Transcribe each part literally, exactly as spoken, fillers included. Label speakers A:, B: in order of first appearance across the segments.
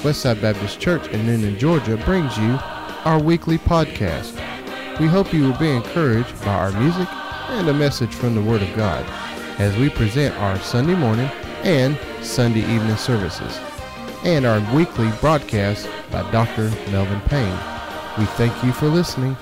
A: Westside Baptist Church in Noonan, Georgia brings you our weekly podcast. We hope you will be encouraged by our music and a message from the Word of God as we present our Sunday morning and Sunday evening services and our weekly broadcast by Doctor Melvin Payne. We thank you for listening.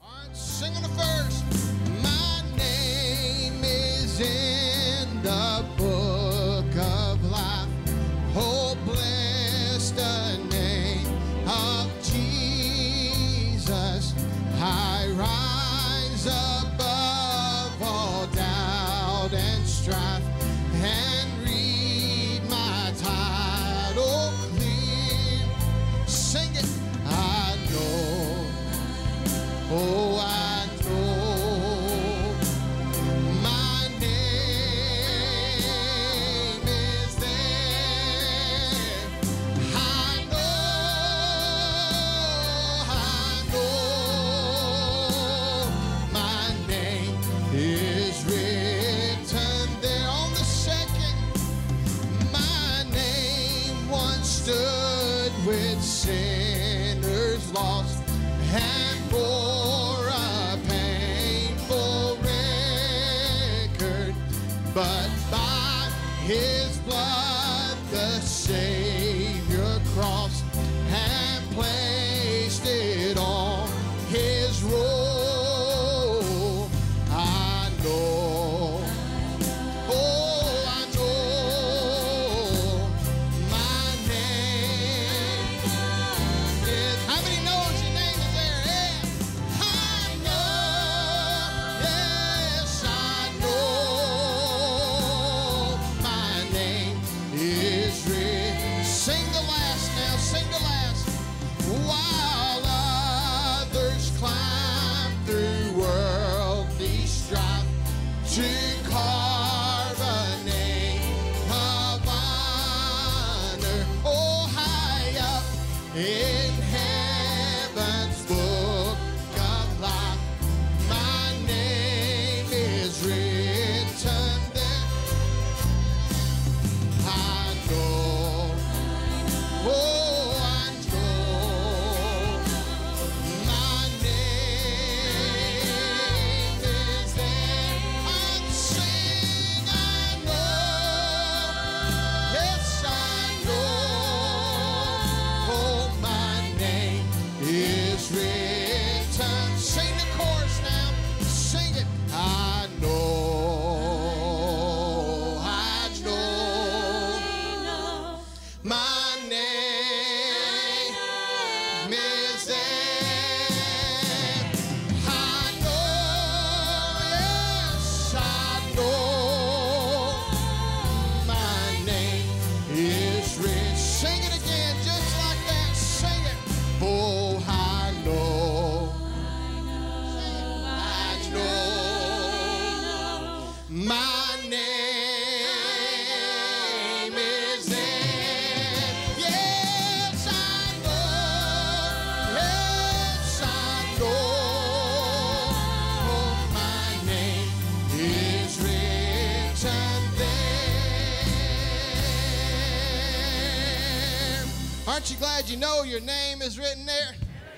B: Aren't you glad you know your name is written there?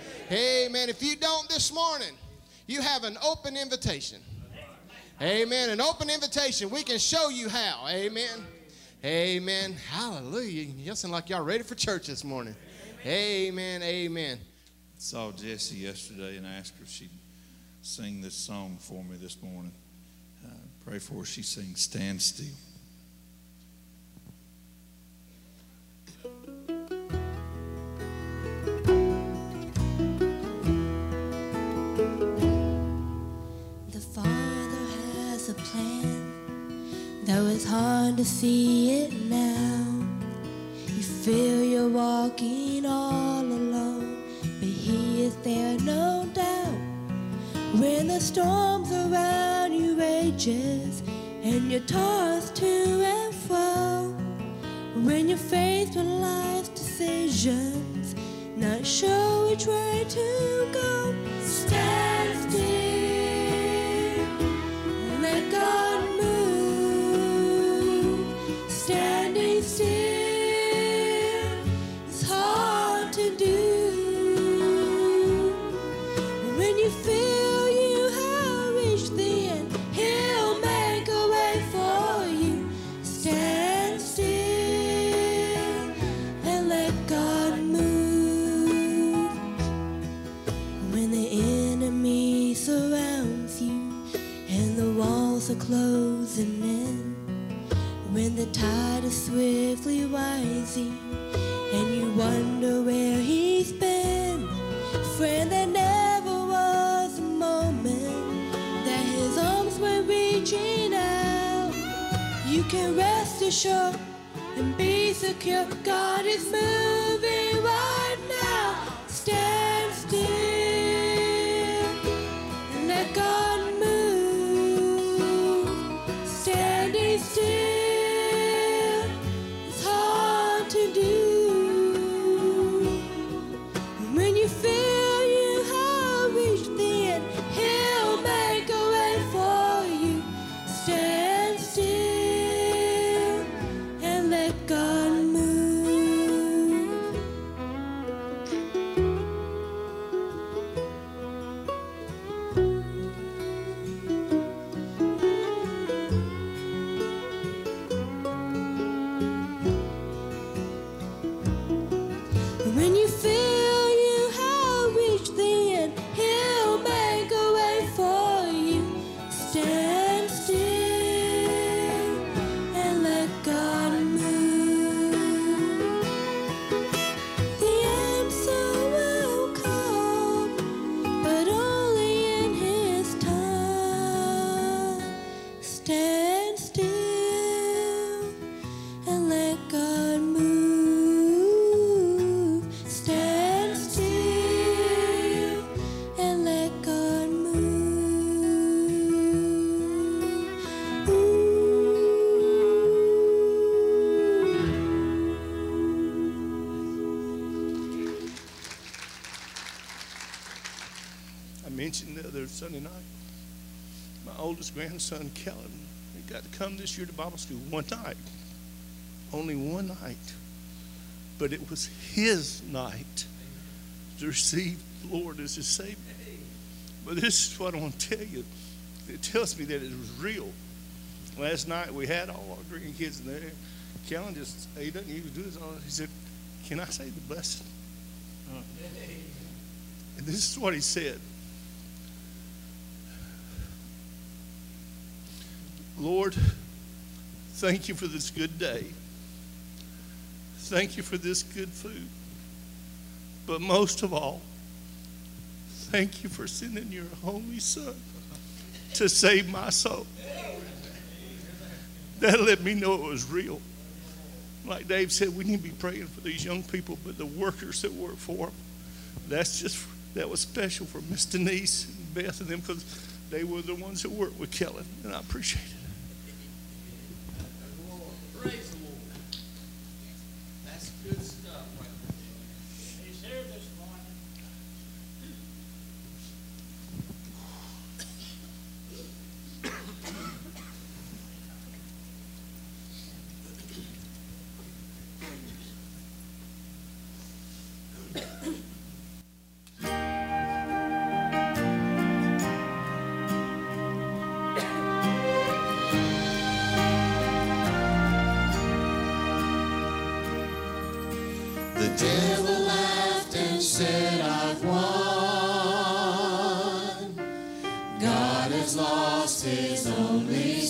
B: Amen. If you don't this morning, you have an open invitation. Amen. An open invitation. We can show you how. Amen. Amen. Hallelujah. You sound like y'all ready for church this morning. Amen. Amen.
C: I saw Jessie yesterday and asked her if she'd sing this song for me this morning. Uh, pray for her. She sings Stand Still.
D: Though it's hard to see it now, you feel you're walking all alone, but He is there, no doubt. When the storms around you rages and you're tossed to and fro, when you're faced with life's decisions, not sure which way to go, stand still and let God move. Standing still is hard. crazy, and you wonder where he's been. Friend, there never was a moment that his arms were reaching out. You can rest assured and be secure. God is moving right now. Stand still and let God move. Standing still is hard to do. And when you feel you have reached the end, he'll make a way for you. Stand still and let God move. And when you feel you have reached the end, he'll make a way for you. Stand still and let God move. The answer will come, but only in his time. Stand still and let God move. Stand still and let God move.
E: I mentioned the other Sunday night, my oldest grandson, Kellen, he got to come this year to Bible school one night. Only one night. But it was his night to receive the Lord as his Savior. But this is what I want to tell you. It tells me that it was real. Last night we had all our grandkids in there. Kellen just, he doesn't usually do this. He said, "Can I say the blessing?" And this is what he said. Lord, thank you for this good day. Thank you for this good food. But most of all, thank you for sending your only son to save my soul. That let me know it was real. Like Dave said, we need to be praying for these young people, but the workers that work for them, that's just, that was special for Miss Denise and Beth and them, because they were the ones that worked with Kellen, and I appreciate it.
F: Praise the Lord. That's good stuff. He's here this morning.
B: The devil laughed and said, "I've won. God has lost his only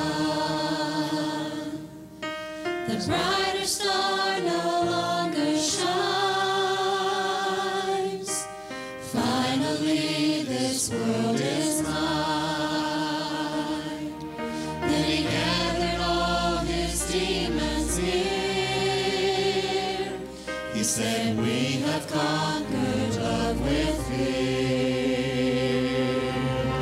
B: son.
D: The brighter star no longer shines. Finally, this world is mine." Then he gathered all his demons here. He said, "We have conquered love with fear."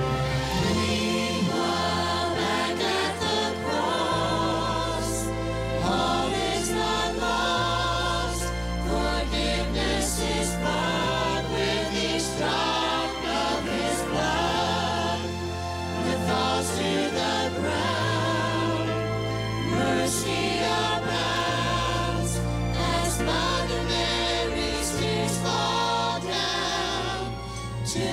D: Meanwhile, back at the cross, all is not lost. Forgiveness is bought with each drop of his blood. The falls to the ground, mercy abounds as Mother Mary's tears fall down to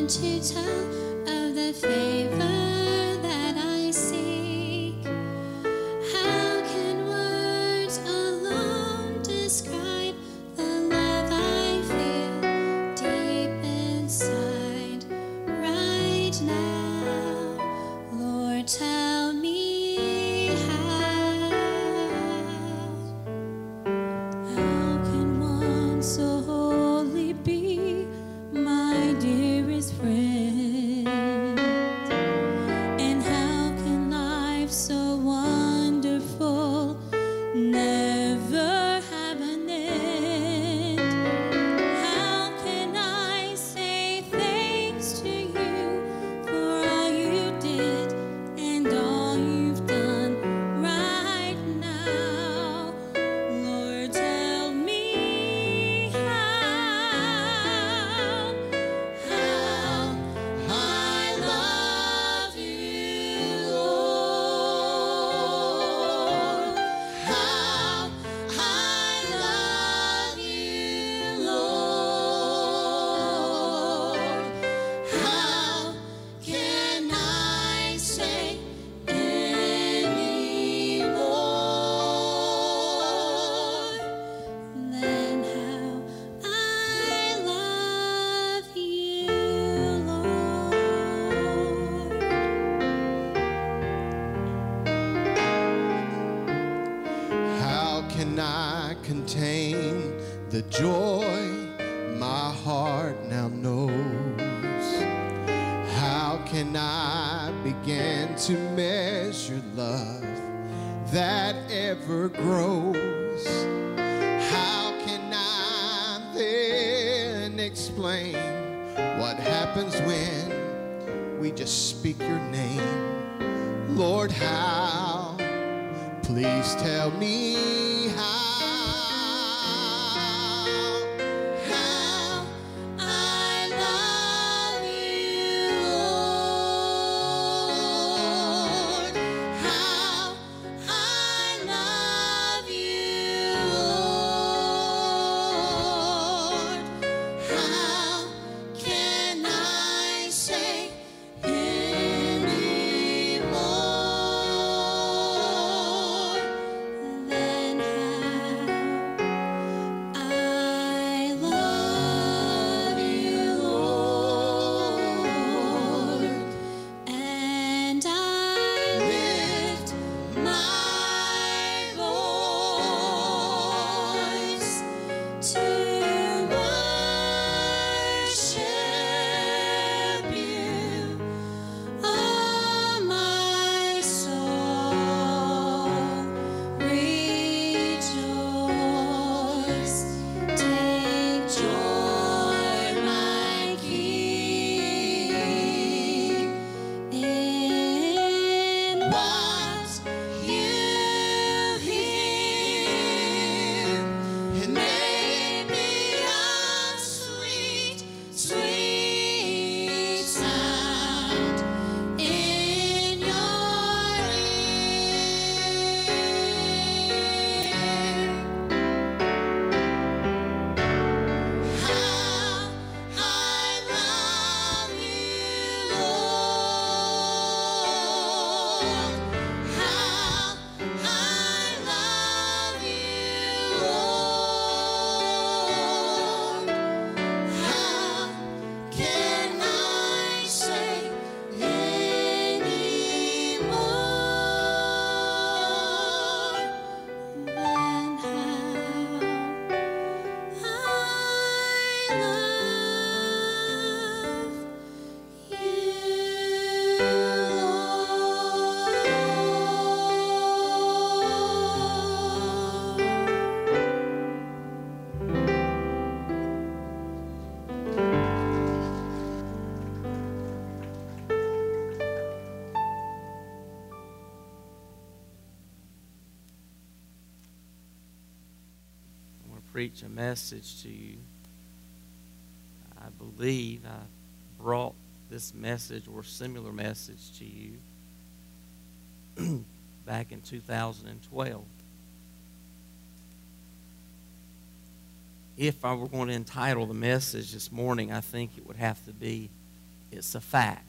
D: want to tell of the favor that I seek. How can words alone describe the love I feel deep inside right now? Lord, tell me how. How can one so holy be my dearest friend? And how can life so wonderful never have an end? How can I say thanks to you for all you did and all you've done right now? Lord, tell me how, how I love you, Lord. How I love you, Lord. How can I say any more than how I love you, Lord?
B: How can I contain the joy my heart now knows? How can I begin to measure love that ever grows? How can I then explain what happens when we just speak your name? Lord, how? Please tell me how.
D: How I love you, Lord. How I love you, Lord. How can I say any more than how I love you, Lord? And I lift my voice to worship you. Oh, my soul, rejoice. Take joy, my King, in what you hear. And may it be a sweet, sweet sound in your ear. How I love you, Lord. How I love you, Lord. How can I say any more than how I love
G: I want to preach a message to you. I believe I brought this message or similar message to you back in two thousand twelve. If I were going to entitle the message this morning, I think it would have to be It's a fact.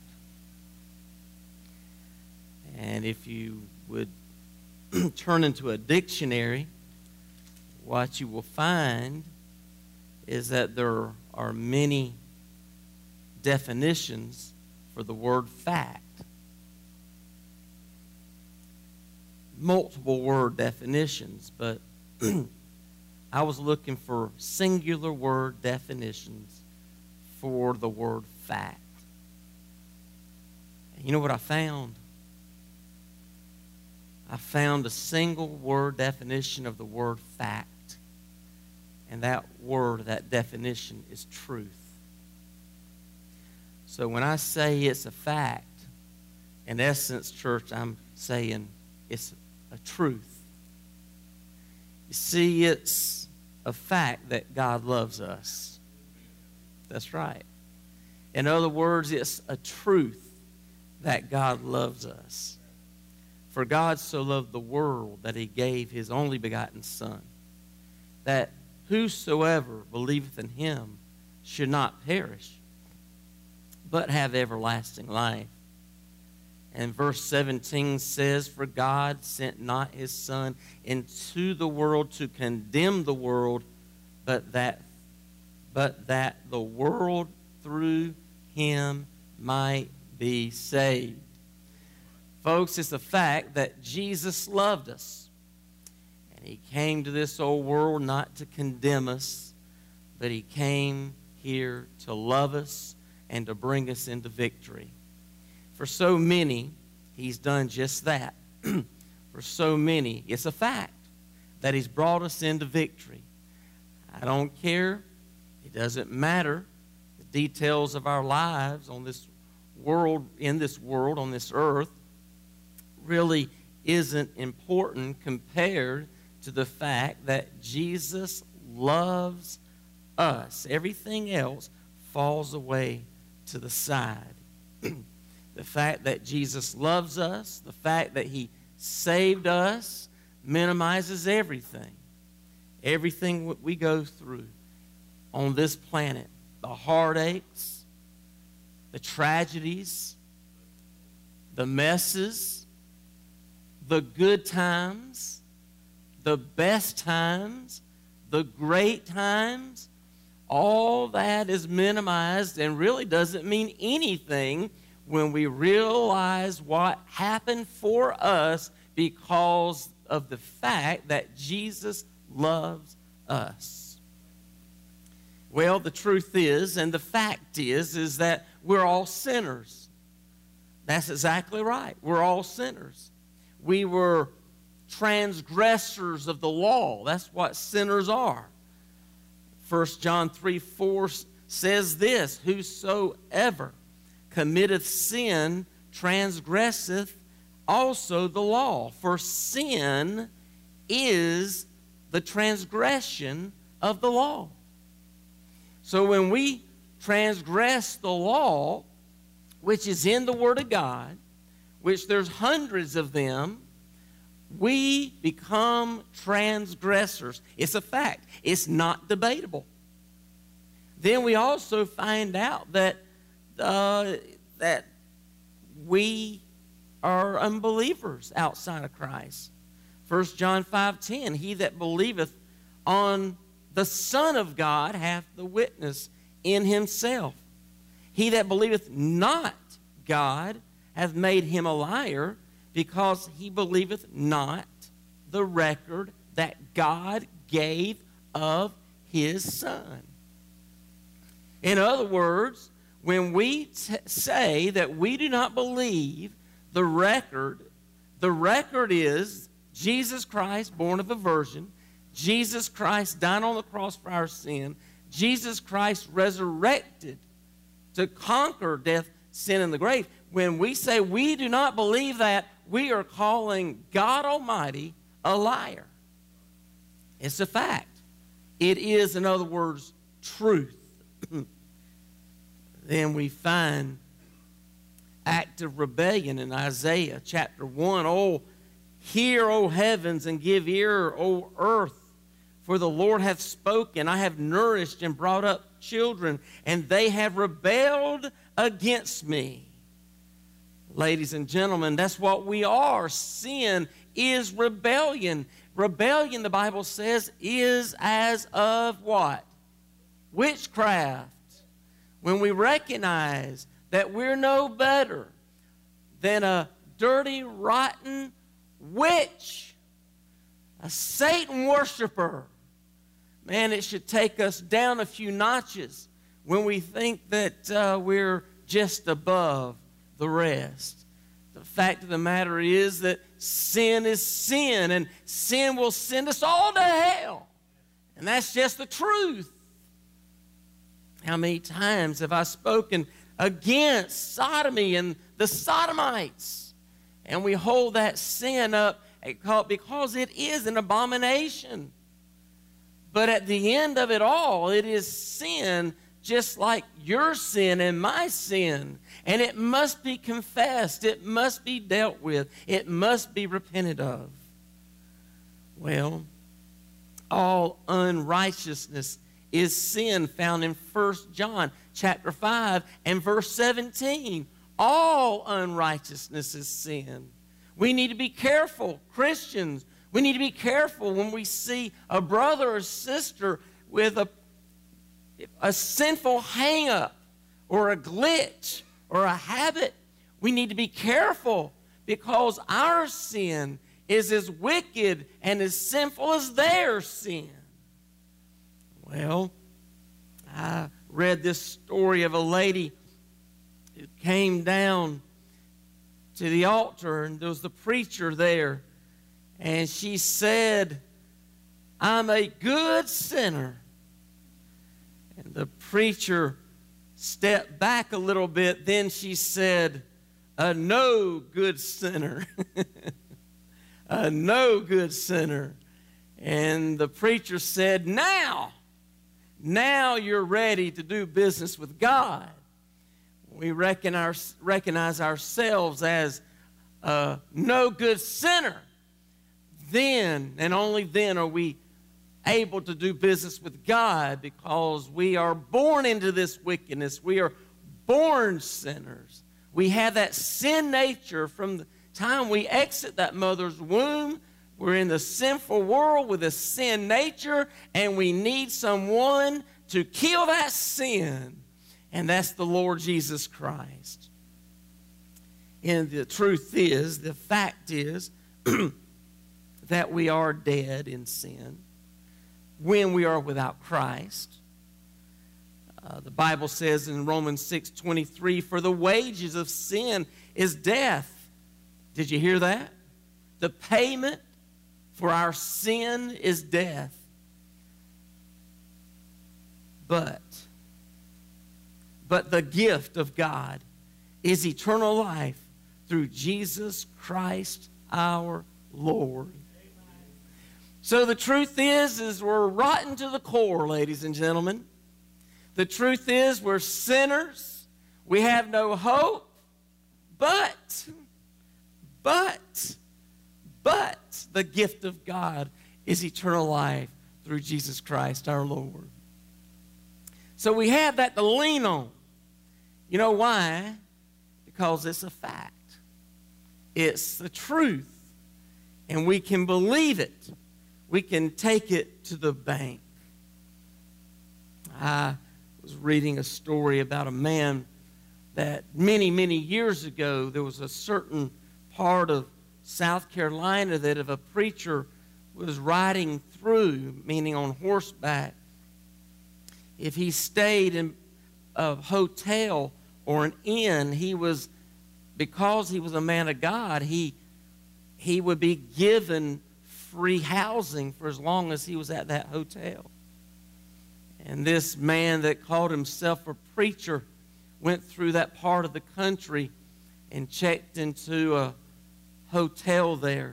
G: And if you would turn into a dictionary, what you will find is that there are many definitions for the word fact. Multiple word definitions, but I was looking for singular word definitions for the word fact. And you know what I found? I found a single word definition of the word fact. And that word, that definition is truth. So when I say it's a fact, in essence, church, I'm saying it's a truth. You see, it's a fact that God loves us. That's right. In other words, it's a truth that God loves us. For God so loved the world that he gave his only begotten Son, that whosoever believeth in him should not perish, but have everlasting life. And verse seventeen says, for God sent not his Son into the world to condemn the world, but that, but that the world through him might be saved. Folks, it's a fact that Jesus loved us. And he came to this old world not to condemn us, but he came here to love us and to bring us into victory. For so many, he's done just that. For so many, it's a fact that he's brought us into victory. I don't care. It doesn't matter. The details of our lives on this world, in this world, on this earth, really isn't important compared to the fact that Jesus loves us. Everything else falls away to the side. The fact that Jesus loves us, the fact that he saved us, minimizes everything. Everything we go through on this planet. The heartaches, the tragedies, the messes, the good times, the best times, the great times, all that is minimized and really doesn't mean anything when we realize what happened for us because of the fact that Jesus loves us. Well, the truth is, and the fact is, is that we're all sinners. That's exactly right. We're all sinners. We were transgressors of the law. That's what sinners are. First John three four says this, whosoever committeth sin transgresseth also the law. For sin is the transgression of the law. So when we transgress the law, which is in the Word of God, which there's hundreds of them, we become transgressors. It's a fact. It's not debatable. Then we also find out that uh, that we are unbelievers outside of Christ. First John five ten, he that believeth on the Son of God hath the witness in himself. He that believeth not God hath made him a liar, because he believeth not the record that God gave of his Son. In other words, when we t- say that we do not believe the record, the record is Jesus Christ, born of a virgin, Jesus Christ died on the cross for our sin, Jesus Christ resurrected to conquer death, sin, and the grave. When we say we do not believe that, we are calling God Almighty a liar. It's a fact. It is, in other words, truth. Then we find active rebellion in Isaiah chapter one. Oh, hear, O heavens, and give ear, O earth. For the Lord hath spoken. I have nourished and brought up children, and they have rebelled against me. Ladies and gentlemen, that's what we are. Sin is rebellion. Rebellion, the Bible says, is as of what? Witchcraft. When we recognize that we're no better than a dirty, rotten witch, a Satan worshiper, man, it should take us down a few notches when we think that uh, we're just above the rest. The fact of the matter is that sin is sin, and sin will send us all to hell. And that's just the truth. How many times have I spoken against sodomy and the sodomites? And we hold that sin up because it is an abomination. But at the end of it all, it is sin just like your sin and my sin. And it must be confessed. It must be dealt with. It must be repented of. Well, all unrighteousness is sin, found in First John chapter five and verse seventeen. All unrighteousness is sin. We need to be careful, Christians. We need to be careful when we see a brother or sister with a, a sinful hang-up or a glitch or a habit. We need to be careful because our sin is as wicked and as sinful as their sin. Well, I read this story of a lady who came down to the altar, and there was the preacher there, and she said, "I'm a good sinner." And the preacher stepped back a little bit. Then she said, "A no good sinner." A no good sinner. And the preacher said, now, now you're ready to do business with God. We reckon our, recognize ourselves as a no good sinner. Then, and only then, are we able to do business with God, because we are born into this wickedness. We are born sinners. We have that sin nature from the time we exit that mother's womb. We're in the sinful world with a sin nature, and we need someone to kill that sin, and that's the Lord Jesus Christ. And the truth is, the fact is, that we are dead in sin when we are without Christ. Uh, the Bible says in Romans six twenty-three, "For the wages of sin is death." Did you hear that? The payment for our sin is death. But, but the gift of God is eternal life through Jesus Christ our Lord. So the truth is, is we're rotten to the core, ladies and gentlemen. The truth is we're sinners. We have no hope. But, but, but the gift of God is eternal life through Jesus Christ our Lord. So we have that to lean on. You know why? Because it's a fact. It's the truth. And we can believe it. We can take it to the bank. I was reading a story about a man that many, many years ago, there was a certain part of South Carolina that if a preacher was riding through, meaning on horseback, if he stayed in a hotel or an inn, he was, because he was a man of God, he, he would be given free housing for as long as he was at that hotel. And this man that called himself a preacher went through that part of the country and checked into a hotel there.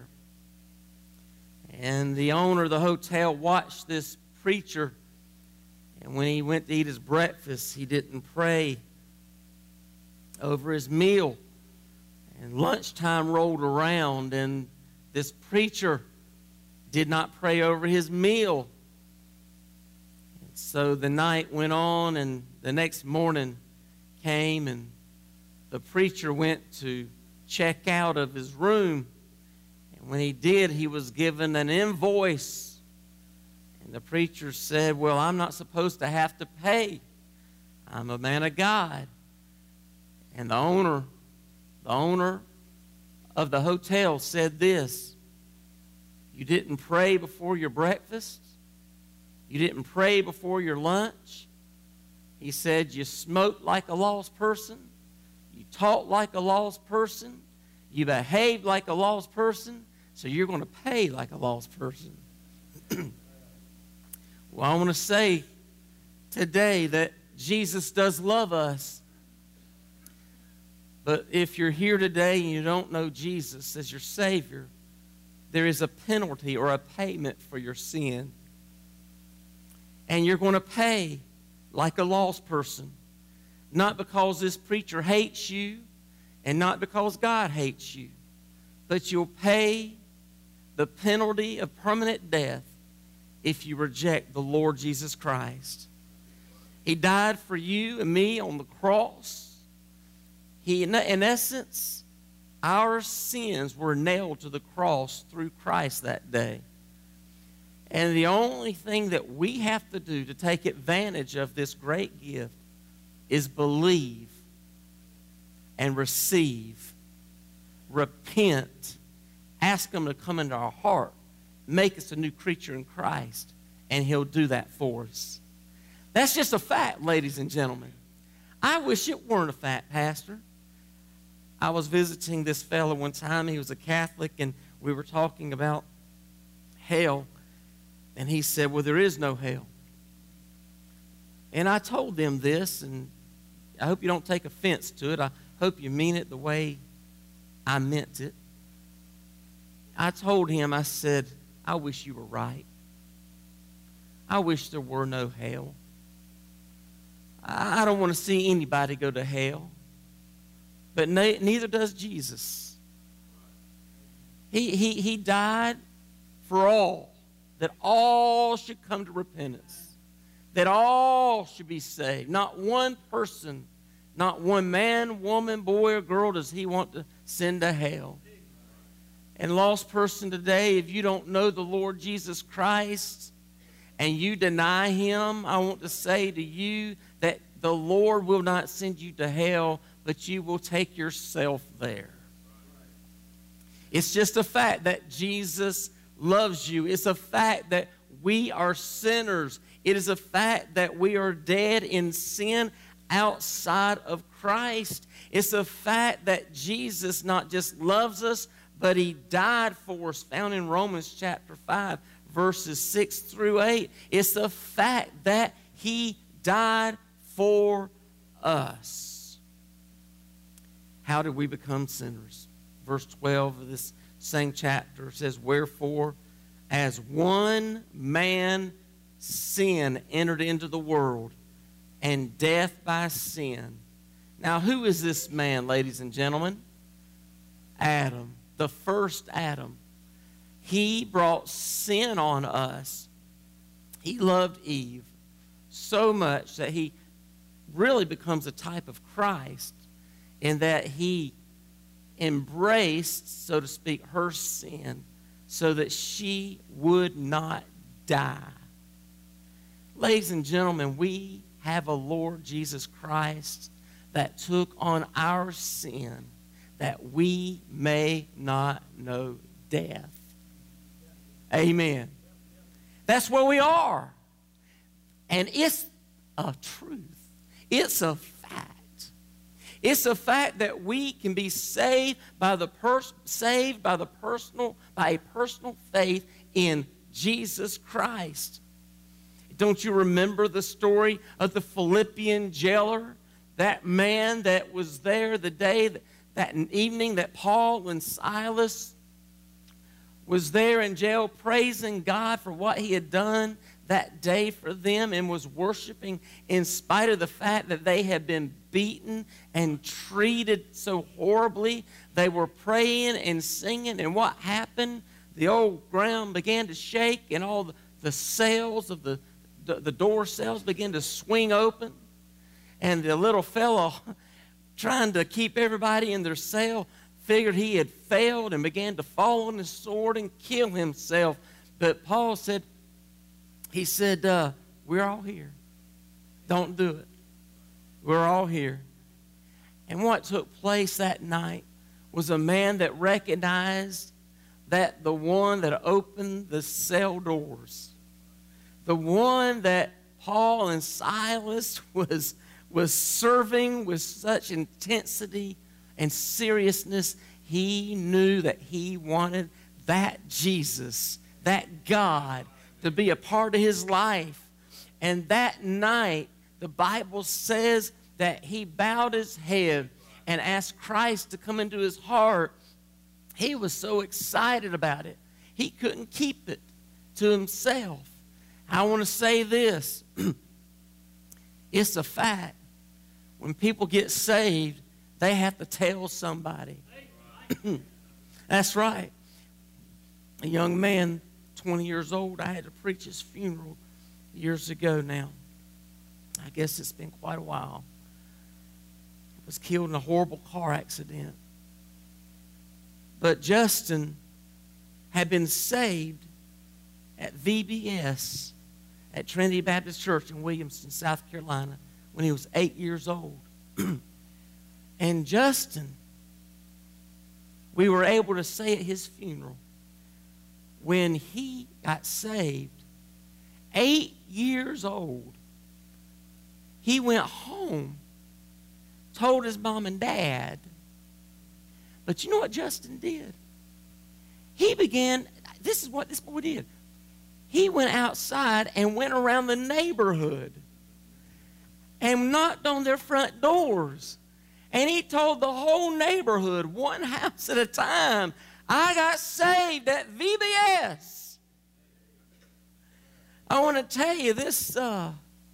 G: And the owner of the hotel watched this preacher, and when he went to eat his breakfast, he didn't pray over his meal. And lunchtime rolled around, and this preacher did not pray over his meal. And so the night went on, and the next morning came, and the preacher went to check out of his room. And when he did, he was given an invoice. And the preacher said, well, I'm not supposed to have to pay. I'm a man of God. And the owner, the owner of the hotel said this: you didn't pray before your breakfast. You didn't pray before your lunch. He said you smoked like a lost person. You talked like a lost person. You behaved like a lost person. So you're going to pay like a lost person. Well, I want to say today that Jesus does love us. But if you're here today and you don't know Jesus as your Savior, there is a penalty or a payment for your sin. And you're going to pay like a lost person. Not because this preacher hates you and not because God hates you. But you'll pay the penalty of permanent death if you reject the Lord Jesus Christ. He died for you and me on the cross. He, in essence, our sins were nailed to the cross through Christ that day. And the only thing that we have to do to take advantage of this great gift is believe and receive, repent, ask Him to come into our heart, make us a new creature in Christ, and He'll do that for us. That's just a fact, ladies and gentlemen. I wish it weren't a fact, Pastor. I was visiting this fellow one time. He was a Catholic, and we were talking about hell. And he said, well, there is no hell. And I told them this, and I hope you don't take offense to it. I hope you mean it the way I meant it. I told him, I said, I wish you were right. I wish there were no hell. I don't want to see anybody go to hell. But ne- neither does Jesus. He, he, he died for all, that all should come to repentance, that all should be saved. Not one person, not one man, woman, boy, or girl does He want to send to hell. And lost person today, if you don't know the Lord Jesus Christ and you deny Him, I want to say to you that the Lord will not send you to hell, but you will take yourself there. It's just a fact that Jesus loves you. It's a fact that we are sinners. It is a fact that we are dead in sin outside of Christ. It's a fact that Jesus not just loves us, but He died for us, found in Romans chapter five, verses six through eight. It's a fact that He died for us. How did we become sinners? Verse twelve of this same chapter says, wherefore, as one man sin entered into the world, and death by sin. Now, who is this man, ladies and gentlemen? Adam, the first Adam. He brought sin on us. He loved Eve so much that he really becomes a type of Christ in that he embraced, so to speak, her sin so that she would not die. Ladies and gentlemen, we have a Lord Jesus Christ that took on our sin that we may not know death. Amen. That's where we are. And it's a truth. It's a fact. It's a fact that we can be saved by the pers- saved by the personal by a personal faith in Jesus Christ. Don't you remember the story of the Philippian jailer? That man that was there the day, that, that evening that Paul and Silas was there in jail praising God for what He had done that day for them and was worshiping in spite of the fact that they had been beaten and treated so horribly. They were praying and singing, and what happened? The old ground began to shake, and all the, the cells of the, the, the door cells began to swing open. And the little fellow trying to keep everybody in their cell, figured he had failed and began to fall on his sword and kill himself. But Paul said, he said, uh, we're all here. Don't do it. We're all here. And what took place that night was a man that recognized that the one that opened the cell doors, the one that Paul and Silas was, was serving with such intensity and seriousness, he knew that he wanted that Jesus, that God, to be a part of his life. And that night, the Bible says that he bowed his head and asked Christ to come into his heart. He was so excited about it, he couldn't keep it to himself. I want to say this. It's a fact. When people get saved, they have to tell somebody. That's right. A young man, twenty years old, I had to preach his funeral years ago now. I guess it's been quite a while. He was killed in a horrible car accident. But Justin had been saved at V B S at Trinity Baptist Church in Williamston, South Carolina, when he was eight years old. And Justin, we were able to say at his funeral, when he got saved, eight years old, he went home, told his mom and dad. But you know what Justin did? He began, this is what this boy did. He went outside and went around the neighborhood and knocked on their front doors. And he told the whole neighborhood, one house at a time, I got saved at V B S. I want to tell you, this, uh,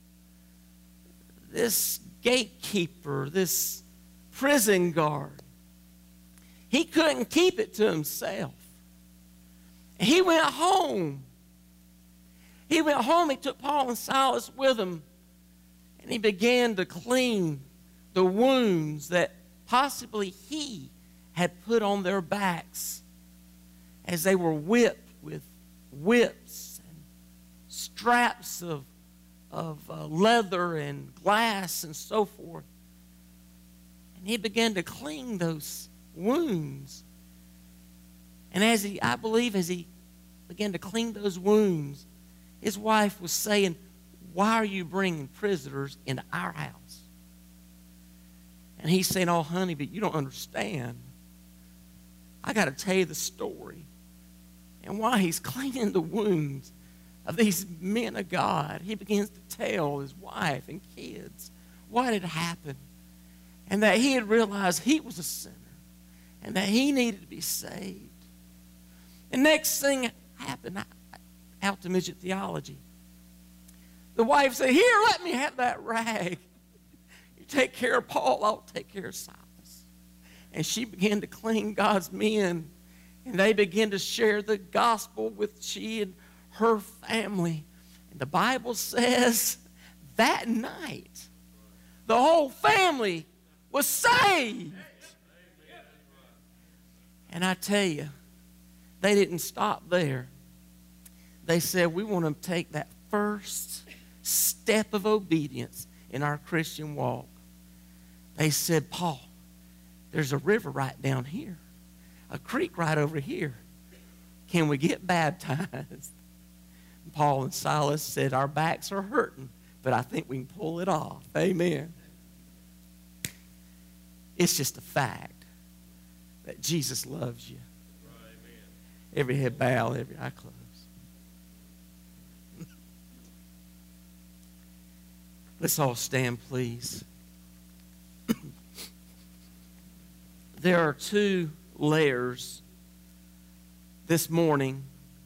G: this gatekeeper, this prison guard, he couldn't keep it to himself. He went home. He went home, he took Paul and Silas with him, and he began to clean the wounds that possibly he had put on their backs as they were whipped with whips and straps of, of uh, leather and glass and so forth. And he began to clean those wounds. And as he, I believe, as he began to clean those wounds, his wife was saying, why are you bringing prisoners into our house? And he's saying, oh, honey, but you don't understand. I got to tell you the story. And while he's cleaning the wounds of these men of God, he begins to tell his wife and kids what had happened. And that he had realized he was a sinner. And that he needed to be saved. The next thing happened out to Midget Theology. The wife said, here, let me have that rag. You take care of Paul, I'll take care of Silas. And she began to clean God's men. And they began to share the gospel with she and her family. And the Bible says that night, the whole family was saved. And I tell you, they didn't stop there. They said, we want to take that first step of obedience in our Christian walk. They said, Paul, there's a river right down here, a creek right over here. Can we get baptized? Paul and Silas said, our backs are hurting, but I think we can pull it off. Amen. It's just a fact that Jesus loves you. Every head bow, every eye closed. Let's all stand, please. There are two layers this morning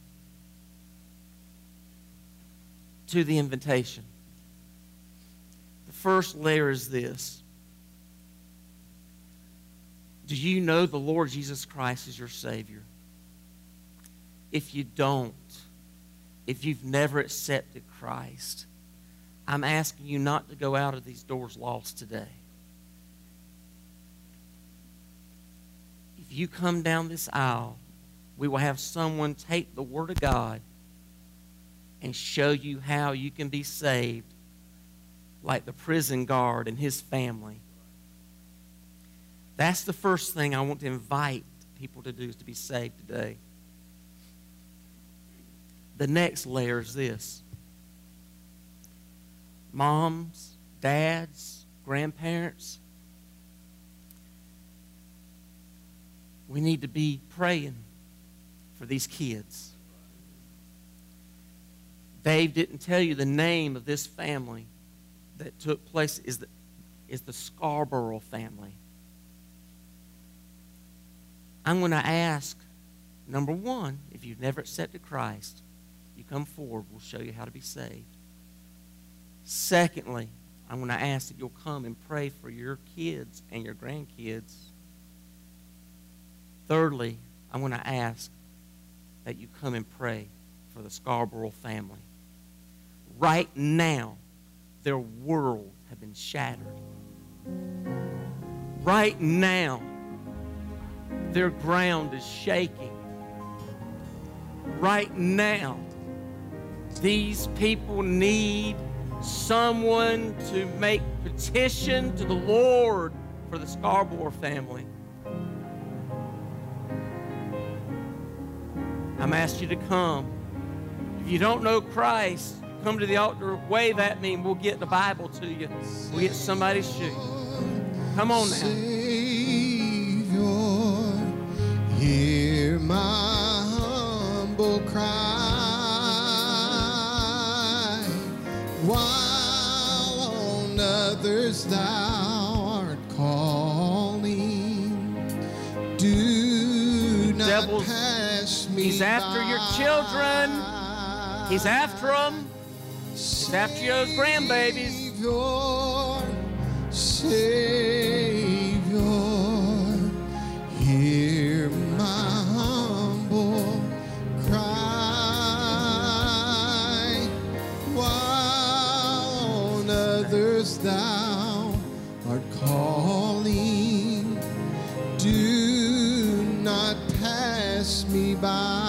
G: to the invitation. The first layer is this. Do you know the Lord Jesus Christ is your Savior? If you don't, if you've never accepted Christ, I'm asking you not to go out of these doors lost today. you come down this aisle, we will have someone take the Word of God and show you how you can be saved, like the prison guard and his family. That's the first thing I want to invite people to do, is to be saved today. The next layer is this. Moms, dads, grandparents, we need to be praying for these kids. Dave didn't tell you the name of this family that took place is the, is the Scarborough family. I'm going to ask, number one, if you've never accepted Christ, you come forward, we'll show you how to be saved. Secondly, I'm going to ask that you'll come and pray for your kids and your grandkids. Thirdly, I'm going to ask that you come and pray for the Scarborough family. Right now, their world has been shattered. Right now, their ground is shaking. Right now, these people need someone to make petition to the Lord for the Scarborough family. I'm asking you to come. If you don't know Christ, come to the altar, wave at me, and we'll get the Bible to you. We'll get somebody's shoe. Come on now.
B: Savior, hear my humble cry. While on others thou art calling, do not
G: Devil's,
B: pass me
G: he's after
B: by.
G: your children. He's after them. He's after those grandbabies.
B: Savior, hear my humble cry. While on others thou art calling, do not pass me by.